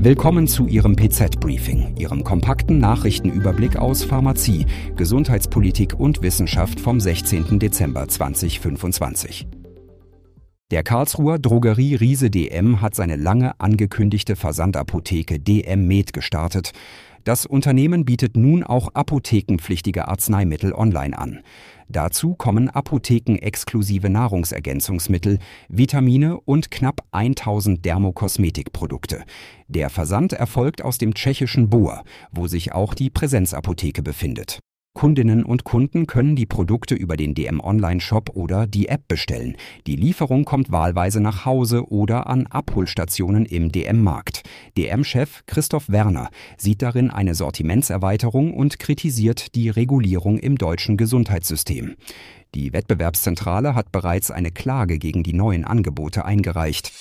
Willkommen zu Ihrem PZ-Briefing, Ihrem kompakten Nachrichtenüberblick aus Pharmazie, Gesundheitspolitik und Wissenschaft vom 16. Dezember 2025. Der Karlsruher Drogerie-Riese DM hat seine lange angekündigte Versandapotheke DM Med gestartet. Das Unternehmen bietet nun auch apothekenpflichtige Arzneimittel online an. Dazu kommen apothekenexklusive Nahrungsergänzungsmittel, Vitamine und knapp 1000 Dermokosmetikprodukte. Der Versand erfolgt aus dem tschechischen Bor, wo sich auch die Präsenzapotheke befindet. Kundinnen und Kunden können die Produkte über den DM Online-Shop oder die App bestellen. Die Lieferung kommt wahlweise nach Hause oder an Abholstationen im DM-Markt. DM-Chef Christoph Werner sieht darin eine Sortimentserweiterung und kritisiert die Regulierung im deutschen Gesundheitssystem. Die Wettbewerbszentrale hat bereits eine Klage gegen die neuen Angebote eingereicht.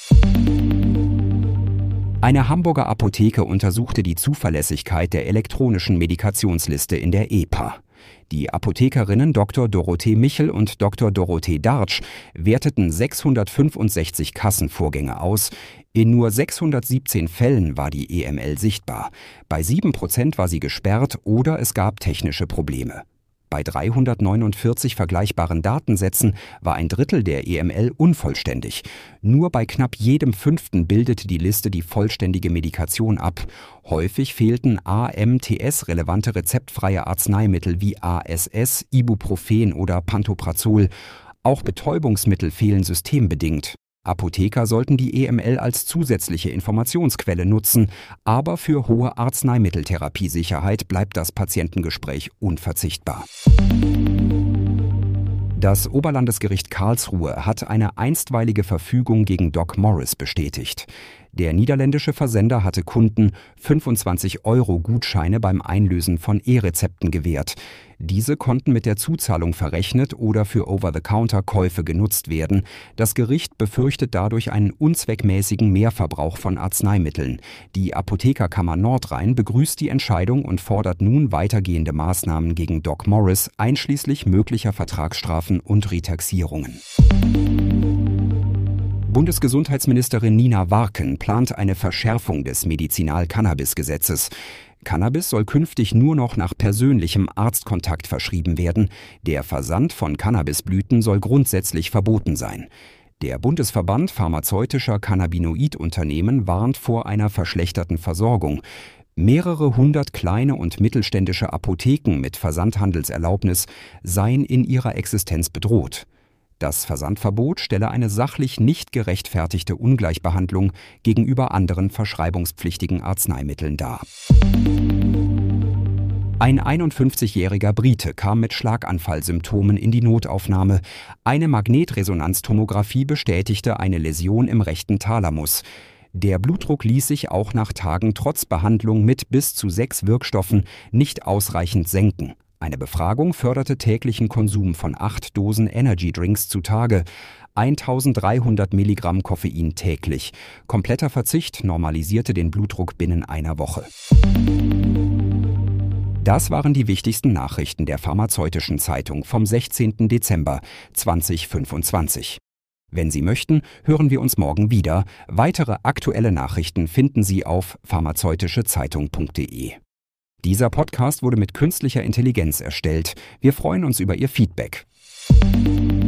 Eine Hamburger Apotheke untersuchte die Zuverlässigkeit der elektronischen Medikationsliste in der EPA. Die Apothekerinnen Dr. Dorothee Michel und Dr. Dorothee Dartsch werteten 665 Kassenvorgänge aus. In nur 617 Fällen war die EML sichtbar. Bei 7% war sie gesperrt oder es gab technische Probleme. Bei 349 vergleichbaren Datensätzen war ein Drittel der EML unvollständig. Nur bei knapp jedem fünften bildete die Liste die vollständige Medikation ab. Häufig fehlten AMTS-relevante rezeptfreie Arzneimittel wie ASS, Ibuprofen oder Pantoprazol. Auch Betäubungsmittel fehlen systembedingt. Apotheker sollten die EML als zusätzliche Informationsquelle nutzen, aber für hohe Arzneimitteltherapiesicherheit bleibt das Patientengespräch unverzichtbar. Das Oberlandesgericht Karlsruhe hat eine einstweilige Verfügung gegen Doc Morris bestätigt. Der niederländische Versender hatte Kunden 25 € Gutscheine beim Einlösen von E-Rezepten gewährt. Diese konnten mit der Zuzahlung verrechnet oder für Over-the-Counter-Käufe genutzt werden. Das Gericht befürchtet dadurch einen unzweckmäßigen Mehrverbrauch von Arzneimitteln. Die Apothekerkammer Nordrhein begrüßt die Entscheidung und fordert nun weitergehende Maßnahmen gegen Doc Morris, einschließlich möglicher Vertragsstrafen und Retaxierungen. Bundesgesundheitsministerin Nina Warken plant eine Verschärfung des Medizinal-Cannabis-Gesetzes. Cannabis soll künftig nur noch nach persönlichem Arztkontakt verschrieben werden. Der Versand von Cannabisblüten soll grundsätzlich verboten sein. Der Bundesverband pharmazeutischer Cannabinoidunternehmen warnt vor einer verschlechterten Versorgung. Mehrere hundert kleine und mittelständische Apotheken mit Versandhandelserlaubnis seien in ihrer Existenz bedroht. Das Versandverbot stelle eine sachlich nicht gerechtfertigte Ungleichbehandlung gegenüber anderen verschreibungspflichtigen Arzneimitteln dar. Ein 51-jähriger Brite kam mit Schlaganfallsymptomen in die Notaufnahme. Eine Magnetresonanztomographie bestätigte eine Läsion im rechten Thalamus. Der Blutdruck ließ sich auch nach Tagen trotz Behandlung mit bis zu 6 Wirkstoffen nicht ausreichend senken. Eine Befragung förderte täglichen Konsum von 8 Dosen Energy-Drinks zutage, 1300 Milligramm Koffein täglich. Kompletter Verzicht normalisierte den Blutdruck binnen einer Woche. Das waren die wichtigsten Nachrichten der Pharmazeutischen Zeitung vom 16. Dezember 2025. Wenn Sie möchten, hören wir uns morgen wieder. Weitere aktuelle Nachrichten finden Sie auf pharmazeutischezeitung.de. Dieser Podcast wurde mit künstlicher Intelligenz erstellt. Wir freuen uns über Ihr Feedback.